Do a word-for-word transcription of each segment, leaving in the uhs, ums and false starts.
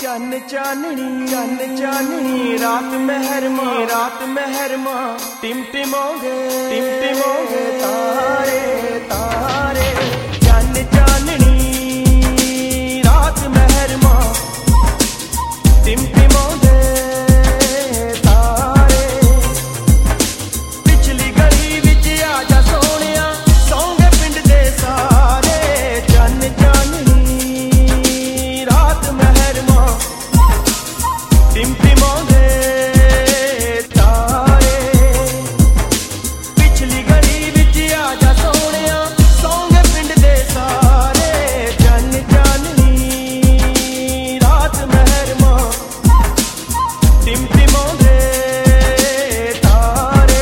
चन्न चाननी चन्न चाननी रात मेहरमा रात मेहरमा टिमटिमोगे टिमटिमोगे तारे तारे चन्न चाननी रात मेहरमा टिमटिमोगे तारे पिछली गली विच आजा सोनिया सौंगे पिंड दे सारे चन्न चाननी रात मेहरमा टिमटिमोगे तारे पिछली गली विच आजा सोनिया सौंगे पिंड दे सारे चन्न चाननी रात मेहरमा टिमटिमोगे तारे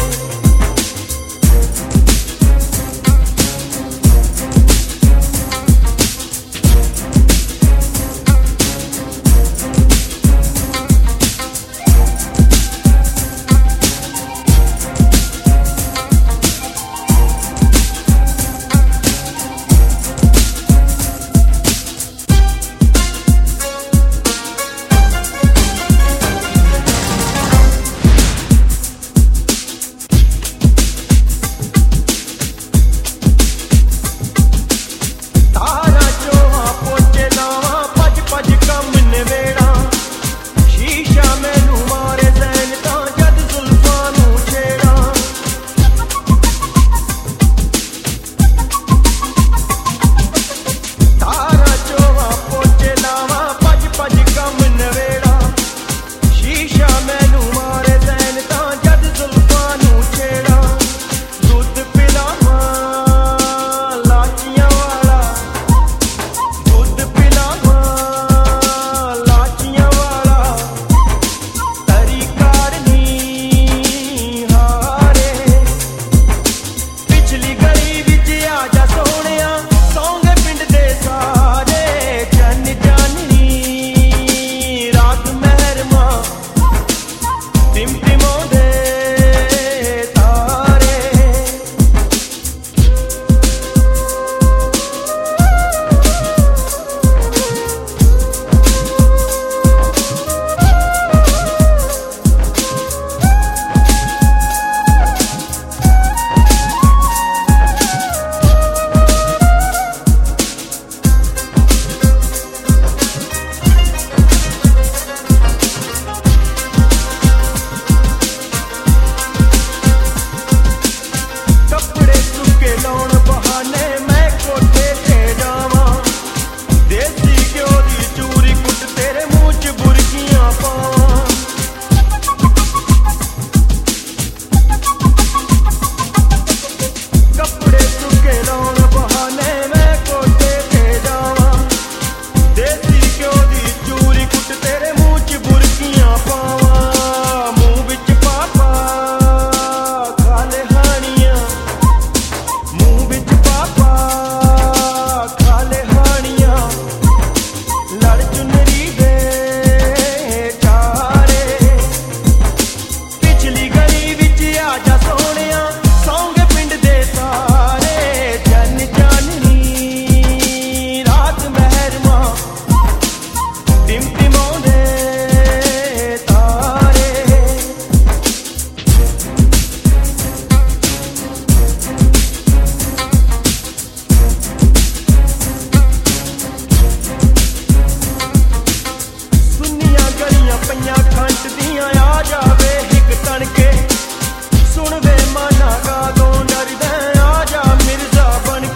तारा चोहा पोचे लावा भज भज कम नवेड़ा शीशा मैनू मारे जैन तां जद जुल्फां नू छेड़ा तारा चोहा पोचे लावा भज भज कम नवेड़ा शीशा मैनू मारे जैन तां जद जुल्फां नू छेड़ा दुध पिलावां लाचियां वाला दूध पिलावां लाचियां वाला तरी कारनी हारे पिछली गली विच आजा सोनिया सौंगे पिंड दे सारे चन्न चाननी रात मेहरमा टिमटिमोगे तारे कपड़े सुके लाउण बहाने मैं कोठे ते जावां देसी घ्यो दी चूरी कुट तेरे मूंह च बुरकियां पावां कपड़े सुके लाउण बहाने मैं कोठे ते जावां देसी घ्यो दी चूरी कुट तेरे मूंह च बुरकियां पावां मूंह विच पापा खाले हानियां मूंह विच पापा खाले हानियां लड़ चुनरी दे चारे पिछली गली विच आजा सोनिया सौंगे पिंड दे सारे चन्न चाननी रात मेहरमा टिमटिमोगे तारे सुनिया गलियां पईयां खंड दियां आ जावे हिक तणके सुन वे माना गादों डरदा आ जा मिर्जा बन